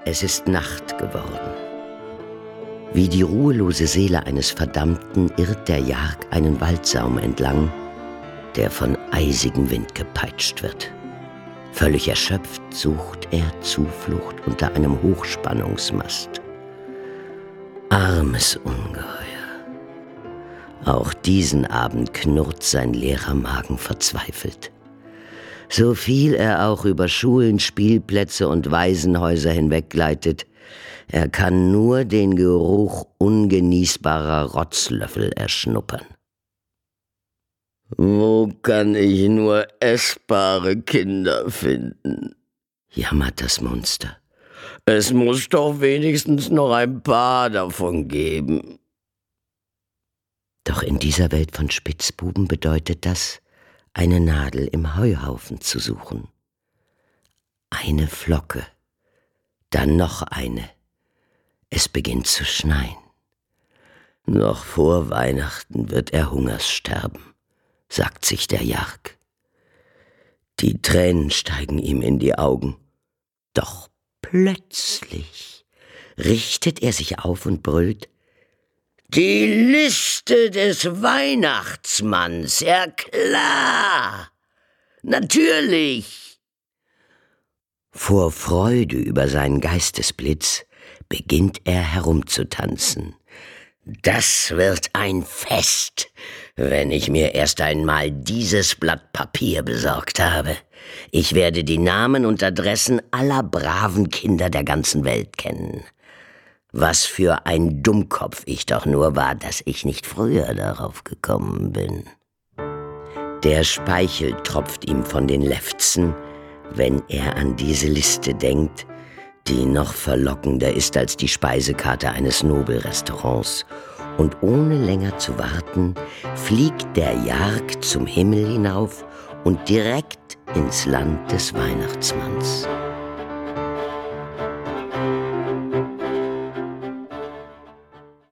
Es ist Nacht geworden. Wie die ruhelose Seele eines Verdammten irrt der Jark einen Waldsaum entlang, der von eisigem Wind gepeitscht wird. Völlig erschöpft sucht er Zuflucht unter einem Hochspannungsmast. Armes Ungeheuer. Auch diesen Abend knurrt sein leerer Magen verzweifelt. So viel er auch über Schulen, Spielplätze und Waisenhäuser hinweggleitet, er kann nur den Geruch ungenießbarer Rotzlöffel erschnuppern. Wo kann ich nur essbare Kinder finden? Jammert das Monster. Es muss doch wenigstens noch ein paar davon geben. Doch in dieser Welt von Spitzbuben bedeutet das, eine Nadel im Heuhaufen zu suchen. Eine Flocke, dann noch eine. Es beginnt zu schneien. Noch vor Weihnachten wird er Hungers sterben, sagt sich der Jark. Die Tränen steigen ihm in die Augen. Doch plötzlich richtet er sich auf und brüllt: Die Liste des Weihnachtsmanns, ja klar, natürlich. Vor Freude über seinen Geistesblitz beginnt er herumzutanzen. Das wird ein Fest, wenn ich mir erst einmal dieses Blatt Papier besorgt habe. Ich werde die Namen und Adressen aller braven Kinder der ganzen Welt kennen. Was für ein Dummkopf ich doch nur war, dass ich nicht früher darauf gekommen bin. Der Speichel tropft ihm von den Lefzen, wenn er an diese Liste denkt, die noch verlockender ist als die Speisekarte eines Nobelrestaurants. Und ohne länger zu warten, fliegt der Jark zum Himmel hinauf und direkt ins Land des Weihnachtsmanns.